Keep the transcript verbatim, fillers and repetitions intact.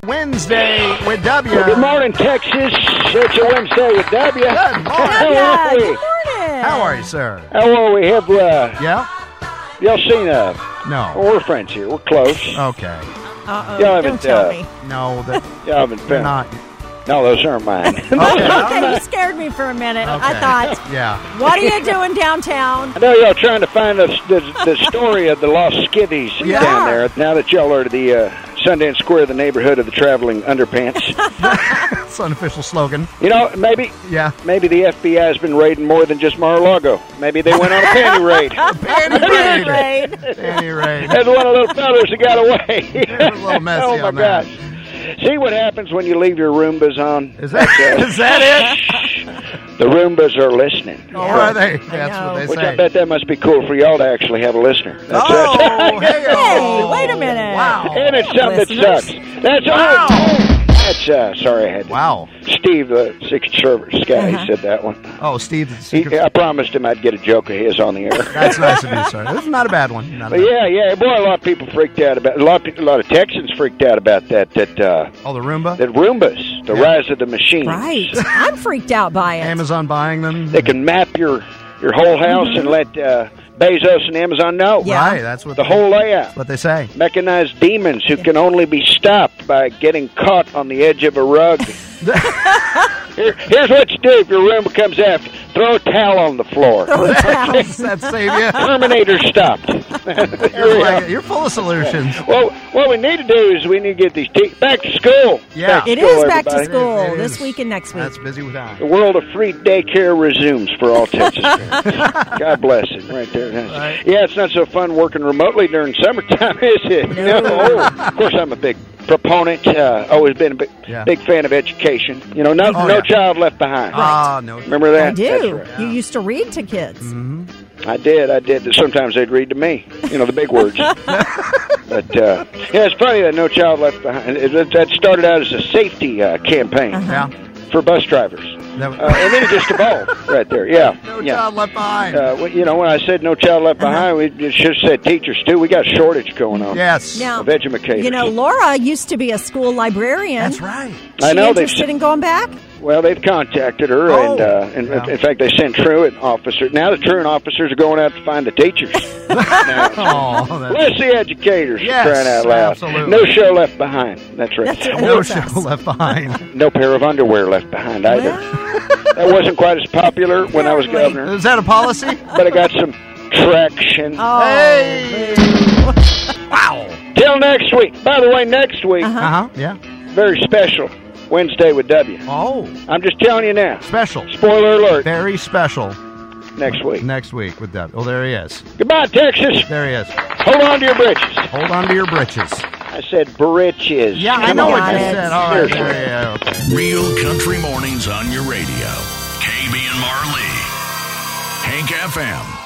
Wednesday with W. Well, good morning, Texas. It's a Wednesday with W. Good morning. How are we? Good morning. How are you, sir? How are we? Have uh, Yeah? y'all seen uh? No. Well, we're friends here. We're close. Okay. Uh-oh, Y'all don't haven't, tell uh, me. No, that, Y'all haven't they're been. not. No, those aren't mine. Okay. Okay, you scared me for a minute. I Okay. thought, Yeah. what are you doing downtown? I know y'all trying to find the the, the story of the lost skivvies Yeah. down there. Now that y'all are the uh, Sundance Square, the neighborhood of the traveling underpants. It's an unofficial slogan. You know, maybe Yeah. maybe the F B I has been raiding more than just Mar-a-Lago. Maybe they went on a panty raid. Panty Good raid. raid. Panty raid. There's one of the little fellas that got away. A little messy oh my on that. gosh! See what happens when you leave your Roombas on? Is that, is that it? The Roombas are listening. Oh, are they? That's know. what they Which say. I bet that must be cool for y'all to actually have a listener. That's Oh, it. hey, Hey, wait a minute. Wow. And it's something Listeners. that sucks. That's Wow. all. That's uh, sorry I had to. Wow. Steve, the Secret Service guy, Uh-huh. he said that one. Oh, Steve, the He, secret. I promised him I'd get a joke of his on the air. That's nice of you, sir. This is not a bad one. Not a But bad yeah, yeah, boy, a lot of people freaked out about. A lot of people, a lot of Texans freaked out about that. That uh, Oh, the Roomba? that Roombas, the Yeah. rise of the machine. Right. I'm freaked out by it. Amazon buying them? They can map your your whole house and let uh, Bezos and Amazon know Mm-hmm. Yeah. Right, that's what the they, whole layout. that's what they say. Mechanized demons who can only be stopped by getting caught on the edge of a rug. Here, here's what you do if your Roomba comes after. Throw a towel on the floor. That's, that save you. Terminator stopped. You're, like- you're full of solutions. Well, what we need to do is we need to get these te- back to school. Yeah. Back to It school, is back to everybody. school It this is. week and next week. That's busy with time. The world of free daycare resumes for all Texas parents. God bless it, right there. Right. Yeah, it's not so fun working remotely during summertime, is it? No. Oh, of course, I'm a big proponent. Uh, always been a big, Yeah. big fan of education. You know, no, Oh, no yeah. child left behind. Ah, no. Remember that? I do. That's right. You used to read to kids. Mm-hmm. I did, I did. Sometimes they'd read to me, you know, the big words. But, uh, yeah, it's funny that No Child Left Behind. It- That started out as a safety uh, campaign Yeah. for bus drivers. No, Uh, and then it just evolved right there. Yeah. no yeah. child left behind. Uh, well, you know, when I said No Child Left Behind, we it should have said teachers, too. We got a shortage going on yes. Now, of educators. you know, Laura used to be a school librarian. That's right. She I know they've interested in going back? Well, they've contacted her, Oh. and, uh, and Yeah. in fact, they sent truant officers. Now the truant officers are going out to find the teachers. Now, Oh, that's, bless the educators, for Yes, crying out loud. absolutely. No show left behind. That's right. That's- no That's show us. left behind. No pair of underwear left behind either. That wasn't quite as popular when I was Apparently. governor, Is that a policy? but I got some traction. Oh, Hey! Wow. Till next week. By the way, next week, Uh-huh. Uh-huh. Yeah. very special Wednesday with W. Oh, I'm just telling you now. special. Spoiler alert. Very special. Next week. Next week with that. Oh, there he is. Goodbye, Texas. There he is. Hold on to your britches. Hold on to your britches. I said britches. Yeah, I Come know on. what Got you it. said. All right. Seriously. There, yeah, okay. Real Country Mornings on your radio. K B and Marley. Hank F M.